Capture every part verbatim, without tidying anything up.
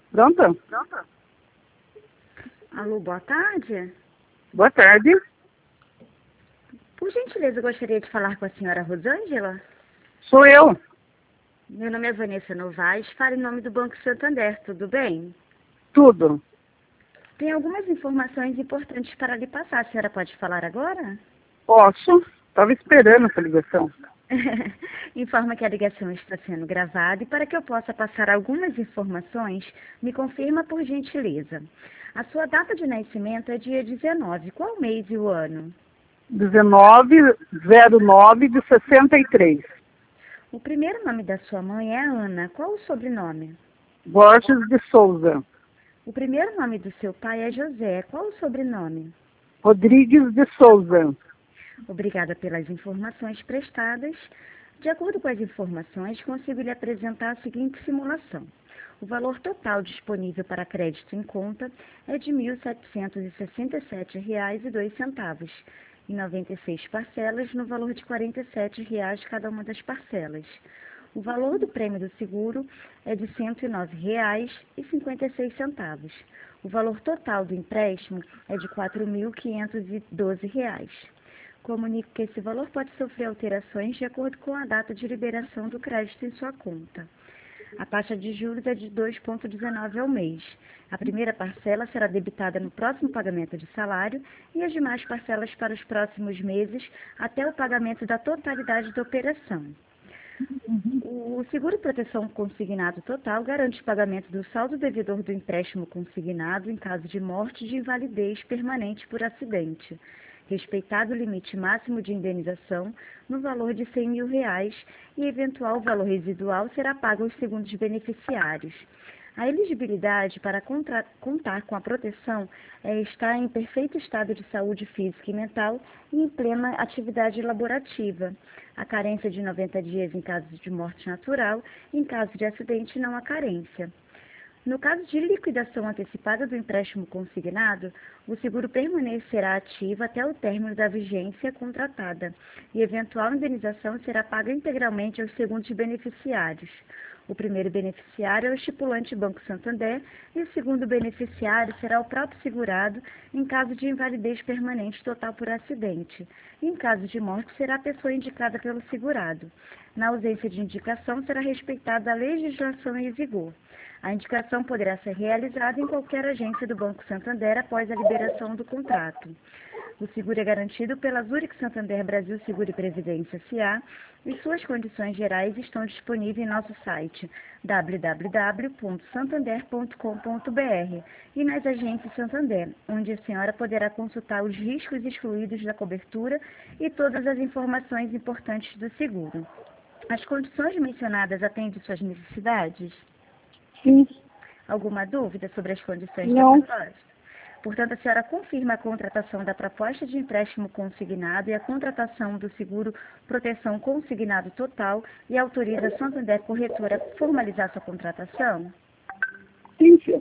Pronto? Alô, boa tarde. Boa tarde. Por gentileza, eu gostaria de falar com a senhora Rosângela. Sou eu. Meu nome é Vanessa Novaes, falo em nome do Banco Santander, tudo bem? Tudo. Tem algumas informações importantes para lhe passar. A senhora pode falar agora? Posso? Estava esperando essa ligação. Informa que a ligação está sendo gravada e para que eu possa passar algumas informações, me confirma por gentileza. A sua data de nascimento é dia dezenove. Qual o mês e o ano? dezenove zero nove de sessenta e três. O primeiro nome da sua mãe é Ana. Qual o sobrenome? Borges de Souza. O primeiro nome do seu pai é José. Qual o sobrenome? Rodrigues de Souza. Obrigada pelas informações prestadas. De acordo com as informações, consigo lhe apresentar a seguinte simulação. O valor total disponível para crédito em conta é de mil setecentos e sessenta e sete reais e dois centavos, em noventa e seis parcelas, no valor de quarenta e sete reais cada uma das parcelas. O valor do prêmio do seguro é de cento e nove reais e cinquenta e seis centavos. O valor total do empréstimo é de quatro mil quinhentos e doze reais. Comunico que esse valor pode sofrer alterações de acordo com a data de liberação do crédito em sua conta. A taxa de juros é de dois vírgula dezenove ao mês. A primeira parcela será debitada no próximo pagamento de salário e as demais parcelas para os próximos meses até o pagamento da totalidade da operação. O seguro proteção consignado total garante o pagamento do saldo devedor do empréstimo consignado em caso de morte e de invalidez permanente por acidente, respeitado o limite máximo de indenização no valor de cem mil reais e eventual valor residual será pago aos segundos beneficiários. A elegibilidade para contra- contar com a proteção é estar em perfeito estado de saúde física e mental e em plena atividade laborativa. A carência de noventa dias em caso de morte natural, em caso de acidente não há carência. No caso de liquidação antecipada do empréstimo consignado, o seguro permanecerá ativo até o término da vigência contratada e eventual indenização será paga integralmente aos segundos beneficiários. O primeiro beneficiário é o estipulante Banco Santander e o segundo beneficiário será o próprio segurado em caso de invalidez permanente total por acidente. E em caso de morte, será a pessoa indicada pelo segurado. Na ausência de indicação, será respeitada a legislação em vigor. A indicação poderá ser realizada em qualquer agência do Banco Santander após a liberação do contrato. O seguro é garantido pela Zurich Santander Brasil Seguro e Previdência S A e suas condições gerais estão disponíveis em nosso site w w w ponto santander ponto com ponto b r e nas agências Santander, onde a senhora poderá consultar os riscos excluídos da cobertura e todas as informações importantes do seguro. As condições mencionadas atendem suas necessidades? Sim. Alguma dúvida sobre as condições Não. da proposta? Portanto, a senhora confirma a contratação da proposta de empréstimo consignado e a contratação do seguro proteção consignado total e autoriza a Santander Corretora a formalizar sua contratação? Sim, sim.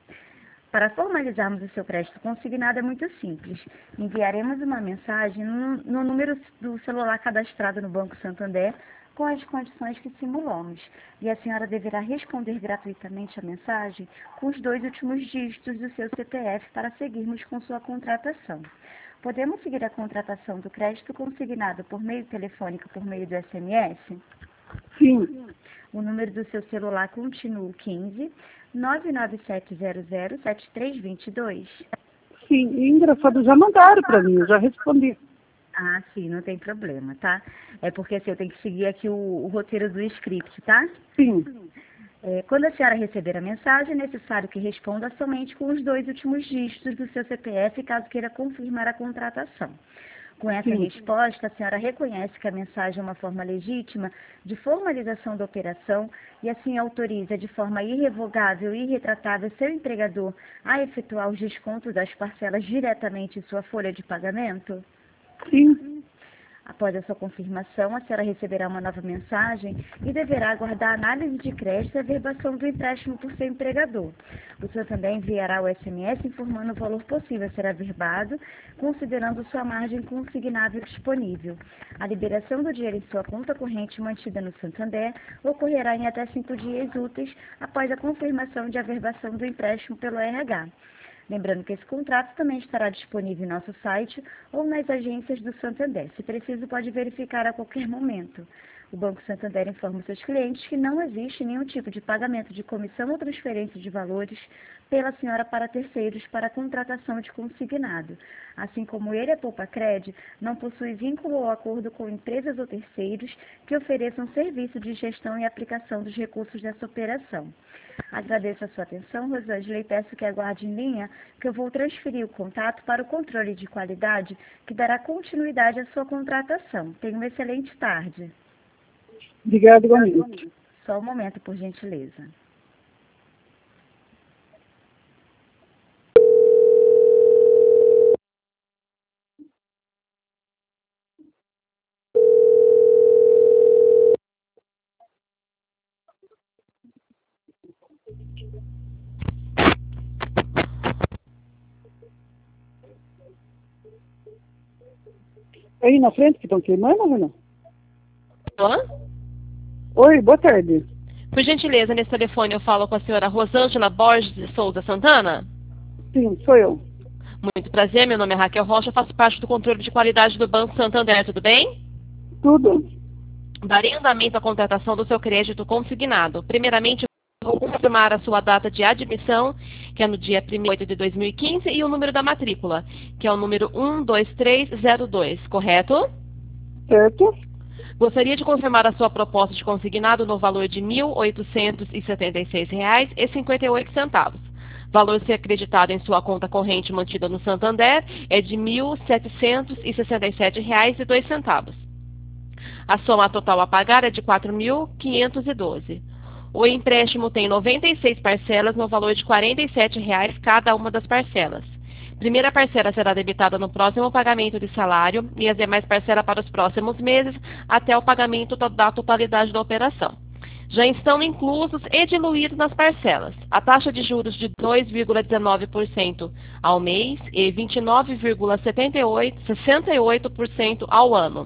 Para formalizarmos o seu crédito consignado é muito simples. Enviaremos uma mensagem no, no número do celular cadastrado no Banco Santander com as condições que simulamos. E a senhora deverá responder gratuitamente a mensagem com os dois últimos dígitos do seu C P F para seguirmos com sua contratação. Podemos seguir a contratação do crédito consignado por meio telefônico por meio do S M S? Sim. O número do seu celular continua o quinze, nove nove sete zero zero, sete três dois dois. Sim. E engraçado, já mandaram para mim, eu já respondi. Ah, sim, não tem problema, tá? É porque assim, eu tenho que seguir aqui o, o roteiro do script, tá? Sim. É, quando a senhora receber a mensagem, é necessário que responda somente com os dois últimos dígitos do seu C P F, caso queira confirmar a contratação. Com essa Sim. resposta, a senhora reconhece que a mensagem é uma forma legítima de formalização da operação e assim autoriza de forma irrevogável e irretratável seu empregador a efetuar os descontos das parcelas diretamente em sua folha de pagamento? Sim. Após a sua confirmação, a senhora receberá uma nova mensagem e deverá aguardar a análise de crédito e a averbação do empréstimo por seu empregador. O Santander enviará o S M S informando o valor possível a ser averbado, considerando sua margem consignável disponível. A liberação do dinheiro em sua conta corrente mantida no Santander ocorrerá em até cinco dias úteis após a confirmação de averbação do empréstimo pelo R H. Lembrando que esse contrato também estará disponível em nosso site ou nas agências do Santander. Se preciso, pode verificar a qualquer momento. O Banco Santander informa seus clientes que não existe nenhum tipo de pagamento de comissão ou transferência de valores pela senhora para terceiros para a contratação de consignado. Assim como ele, a Poupacred não possui vínculo ou acordo com empresas ou terceiros que ofereçam serviço de gestão e aplicação dos recursos dessa operação. Agradeço a sua atenção, Rosângela, e peço que aguarde em linha que eu vou transferir o contato para o controle de qualidade que dará continuidade à sua contratação. Tenha uma excelente tarde. Obrigada, igualmente. Só um momento, por gentileza. Aí na frente que estão queimando, Renan? Alô? Oi, boa tarde. Por gentileza, nesse telefone eu falo com a senhora Rosângela Borges de Souza Santana? Sim, sou eu. Muito prazer, meu nome é Raquel Rocha, faço parte do controle de qualidade do Banco Santander, tudo bem? Tudo. Darei andamento à contratação do seu crédito consignado. Primeiramente, vou confirmar a sua data de admissão, que é no dia primeiro de oito de dois mil e quinze, e o número da matrícula, que é o número um dois três zero dois, correto? Certo. Gostaria de confirmar a sua proposta de consignado no valor de mil oitocentos e setenta e seis reais e cinquenta e oito centavos. Valor a ser acreditado em sua conta corrente mantida no Santander é de mil setecentos e sessenta e sete reais e dois centavos. A soma total a pagar é de quatro mil quinhentos e doze. O empréstimo tem noventa e seis parcelas no valor de quarenta e sete reais cada uma das parcelas. Primeira parcela será debitada no próximo pagamento de salário e as demais parcelas para os próximos meses até o pagamento da totalidade da operação. Já estão inclusos e diluídos nas parcelas a taxa de juros de dois vírgula dezenove por cento ao mês e vinte e nove vírgula sessenta e oito por cento ao ano.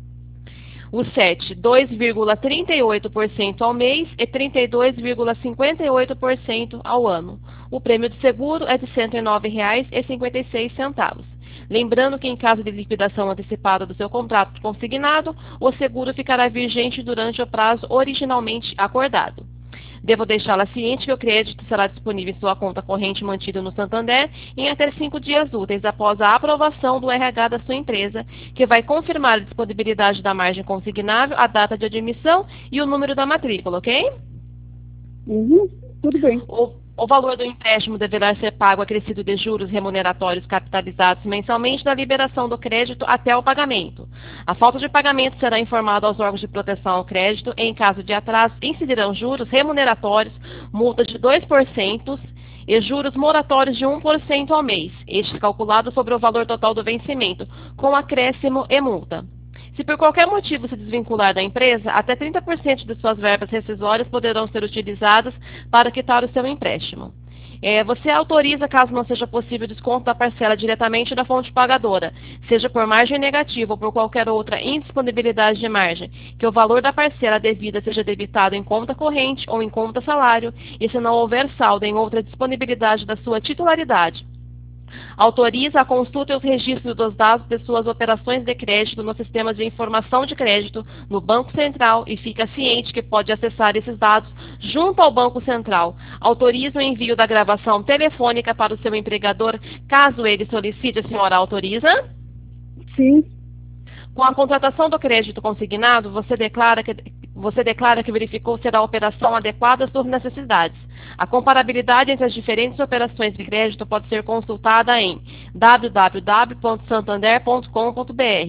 O S E T, dois vírgula trinta e oito por cento ao mês e trinta e dois vírgula cinquenta e oito por cento ao ano. O prêmio de seguro é de cento e nove reais e cinquenta e seis centavos. Lembrando que em caso de liquidação antecipada do seu contrato consignado, o seguro ficará vigente durante o prazo originalmente acordado. Devo deixá-la ciente que o crédito será disponível em sua conta corrente mantida no Santander em até cinco dias úteis após a aprovação do R H da sua empresa, que vai confirmar a disponibilidade da margem consignável, a data de admissão e o número da matrícula, ok? Uhum, tudo bem. O, o valor do empréstimo deverá ser pago acrescido de juros remuneratórios capitalizados mensalmente da liberação do crédito até o pagamento. A falta de pagamento será informada aos órgãos de proteção ao crédito. Em caso de atraso, incidirão juros remuneratórios, multas de dois por cento e juros moratórios de um por cento ao mês, este calculado sobre o valor total do vencimento, com acréscimo e multa. Se por qualquer motivo se desvincular da empresa, até trinta por cento de suas verbas rescisórias poderão ser utilizadas para quitar o seu empréstimo. É, você autoriza, caso não seja possível, desconto da parcela diretamente da fonte pagadora, seja por margem negativa ou por qualquer outra indisponibilidade de margem, que o valor da parcela devida seja debitado em conta corrente ou em conta salário, e se não houver saldo em outra disponibilidade da sua titularidade. Autoriza a consulta e os registros dos dados de suas operações de crédito no sistema de informação de crédito no Banco Central e fica ciente que pode acessar esses dados junto ao Banco Central. Autoriza o envio da gravação telefônica para o seu empregador, caso ele solicite. A senhora autoriza? Sim. Com a contratação do crédito consignado, você declara que, você declara que verificou ser a operação adequada às suas necessidades. A comparabilidade entre as diferentes operações de crédito pode ser consultada em w w w ponto santander ponto com ponto b r.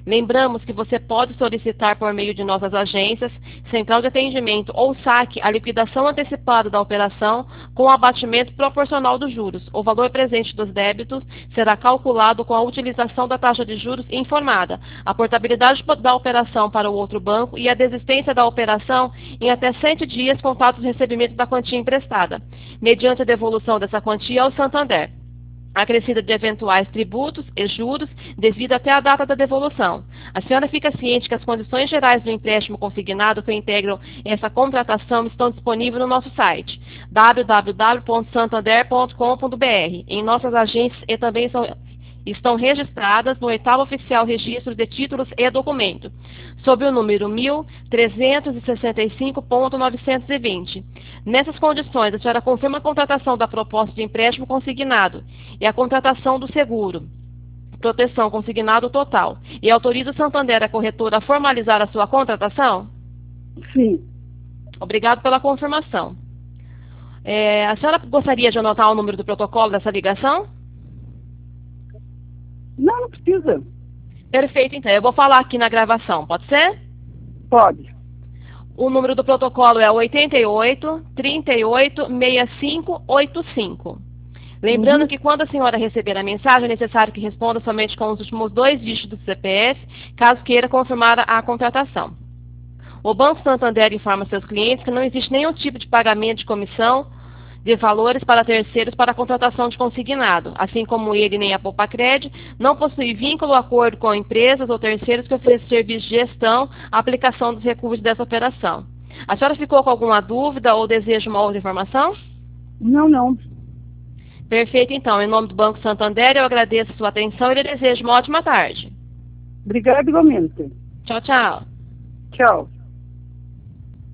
Lembramos que você pode solicitar por meio de nossas agências, central de atendimento ou saque a liquidação antecipada da operação com abatimento proporcional dos juros. O valor presente dos débitos será calculado com a utilização da taxa de juros informada, a portabilidade da operação para o outro banco e a desistência da operação em até cem dias contados do recebimento da quantia emprestada, mediante a devolução dessa quantia ao Santander, acrescida de eventuais tributos e juros devido até a data da devolução. A senhora fica ciente que as condições gerais do empréstimo consignado que integram essa contratação estão disponíveis no nosso site w w w ponto santander ponto com ponto b r, em nossas agências e também são estão registradas no oitavo oficial registro de títulos e documentos, sob o número mil trezentos e sessenta e cinco ponto novecentos e vinte. Nessas condições, a senhora confirma a contratação da proposta de empréstimo consignado e a contratação do seguro, proteção consignado total, e autoriza o Santander, a corretora, a formalizar a sua contratação? Sim. Obrigado pela confirmação. É, a senhora gostaria de anotar o número do protocolo dessa ligação? Não, não precisa. Perfeito, então. Eu vou falar aqui na gravação, pode ser? Pode. O número do protocolo é oitenta e oito, trinta e oito, sessenta e cinco, oitenta e cinco. Lembrando uhum. que quando a senhora receber a mensagem, é necessário que responda somente com os últimos dois dígitos do C P F, caso queira confirmar a contratação. O Banco Santander informa seus clientes que não existe nenhum tipo de pagamento de comissão de valores para terceiros para a contratação de consignado, assim como ele nem a Poupa-Cred não possui vínculo ou acordo com empresas ou terceiros que ofereçam serviço de gestão, aplicação dos recursos dessa operação. A senhora ficou com alguma dúvida ou deseja uma outra informação? Não, não. Perfeito, então. Em nome do Banco Santander, eu agradeço a sua atenção e lhe desejo uma ótima tarde. Obrigada igualmente. Tchau, tchau. Tchau.